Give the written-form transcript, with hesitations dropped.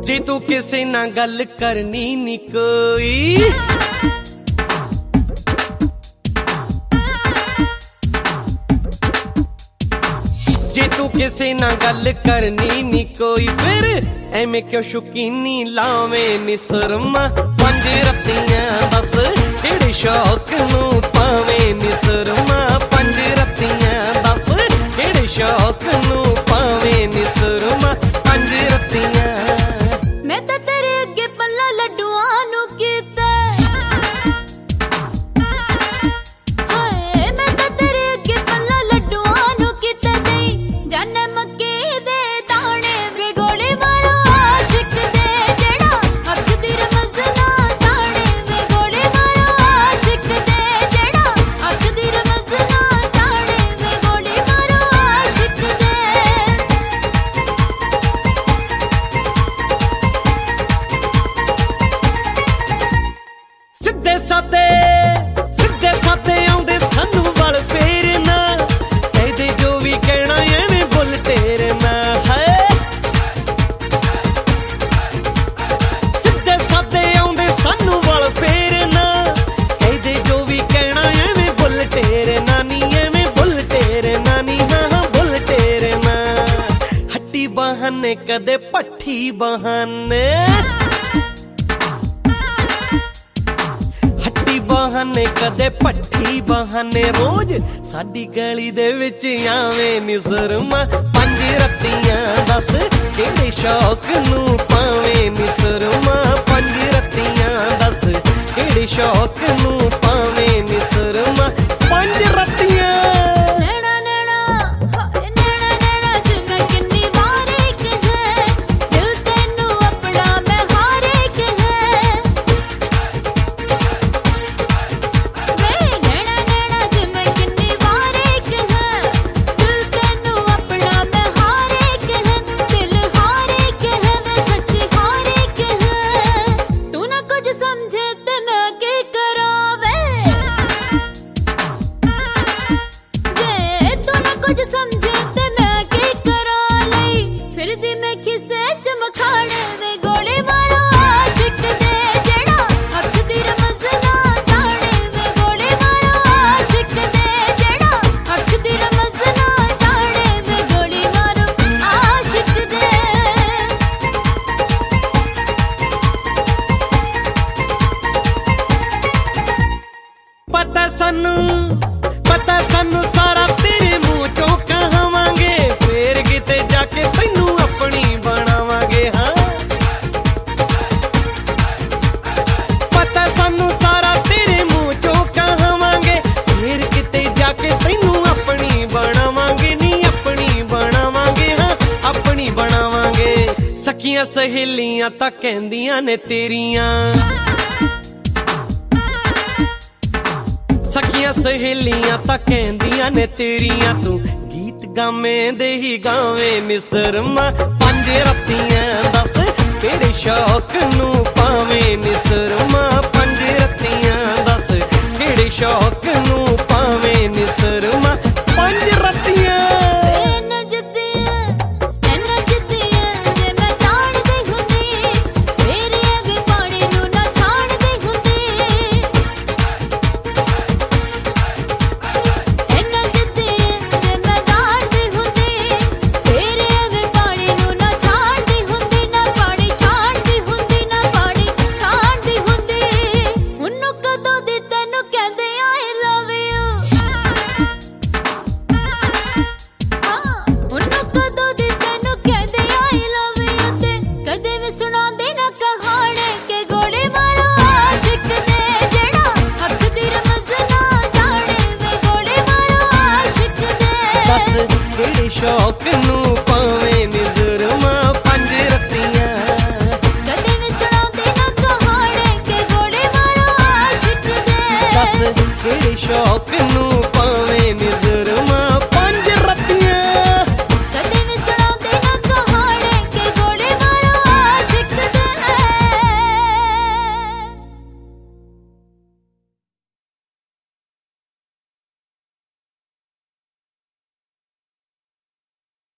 जे तू किसे ना गल करनी नी कोई, जे तू किसे ना गल करनी नी कोई, फिर एवें क्यों शौकीनी लावे नी सुरमा। पंज रत्तियां बस केड़े शौक नू पावे नी सुरमा। पंज रत्तियां बस केड़े शौक नू पावे नी सुरमा। पंज रत्तियां मैं तो तेरे अगे पल्ला लड्डुआं नू कीता, हाय मैं तो तेरे अगे पल्ला लड्डुआं नू कीता। दई जाने मक्के दे दाने वे गोले मारो आशिक दे, जेड़ा अख दी रमज़ ना जाने वे गोले मारो आशिक दे, जेड़ा अख दी रमज़ ना जाने वे गोले मारो आशिक दे। सिद्धे साधे आउंदे सानू वल फेरना, कहदे जो भी कहना एवें बुल टेरना है। सिद्धे साधे आउंदे सानू वल फेरना, कहदे जो भी कहना एवें बुल टेरना नी, एवें बुल टेरना नी, हाँ बुल टेरना। हट्टी बहाने कदे पट्ठी बहाने, बहाने कदे पट्ठी बहाने, रोज साडी गली दे विच आवें नी सुरमा। पंज रत्तियां दस केड़े शौक नू पावें नी सुरमा। पंज रत्तियां दस केड़े शौक नू पावें नी सुरमा। पंज रत्तियां नैना नैना हाय नैना नैना च मैं किन्नी वारी कहे, दिल तेनू अपना मैं हारे कहे। वे नैना नैना च मैं किन्नी वारी कहे, दिल तेनू अपना मैं हारे कहे। दिल हारे कहे मैं सच्ची हारे कहे, तू ना कुछ समझे ते मैं की करा वे। जे तू ना कुछ समझे ते मैं की करा लई, फिर दी मैं खिसे चमखाने वे गोले मारो आशिक दे, जेड़ा अख दी रमज़ ना जाने वे गोले मारो आशिक दे, जेड़ा अख दी रमज़ ना जाने वे गोली मारो आशिक दे। पता सानू सारा तेरे मुंह चों कहावांगे, फेर किते जाके तैनू अपनी बनावांगे। हाँ पता सानू सारा तेरे मुंह चों कहावांगे, फेर किते जाके तैनू अपनी बनावांगे नी, अपनी बनावांगे। हाँ अपनी बनावांगे। सखियां सहेलियां तां कहंदियां ने तेरियां, सखियां सहेलियां तां कहंदियां ने तेरियां, तू गीत गावें दे ही गावें नी सुरमा। पंज रत्तियां दस केड़े शौक नू पावें नी सुरमा।